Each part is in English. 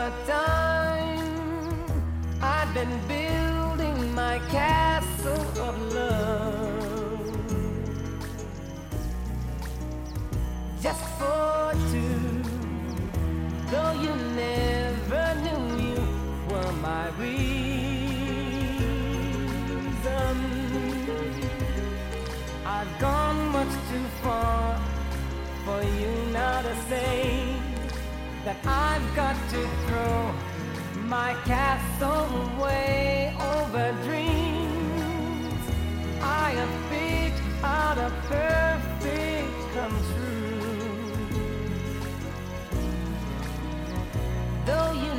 summertime, I've been building my castle of love just for two. Though you never knew you were my reason, I've gone much too far for you now to say that I've got to throw my castle away over dreams I have picked out a perfect come true. Though you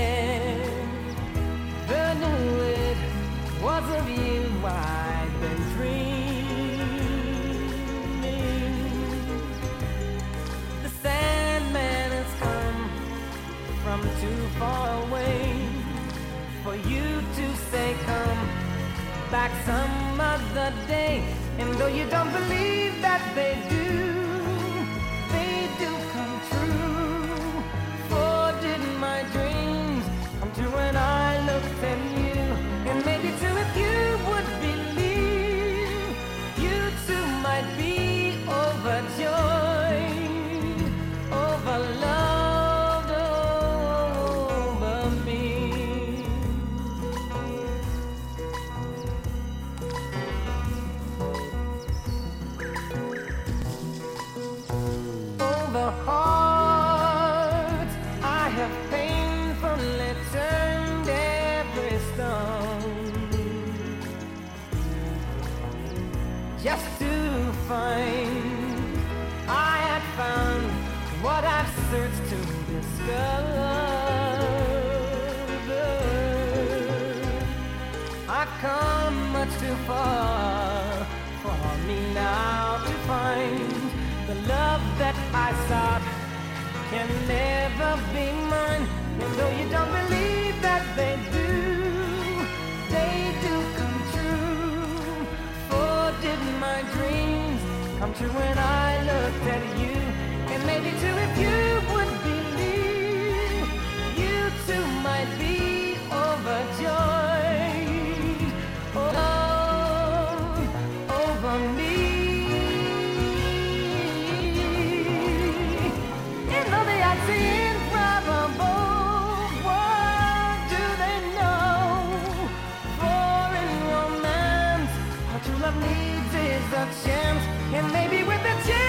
never knew it was of you I've been dreaming. The Sandman has come from too far away for you to say come back some other day. And though you don't believe that they do come true. For didn't my dreams come true when I looked at you? And maybe too if you would believe, you too might be overjoyed, over loved over me. Over hearts I have painfully turned every stone just to find I had found what I've searched to discover. I've come much too far for me now to find the love that I sought can never be mine. And though you don't believe that they do come true. For didn't my dreams come true when I looked at you? And maybe too if you would believe, you too might be overjoyed, love over me. In all the acting probable, what do they know? For in romance, all true love needs is a chance, and maybe with a chance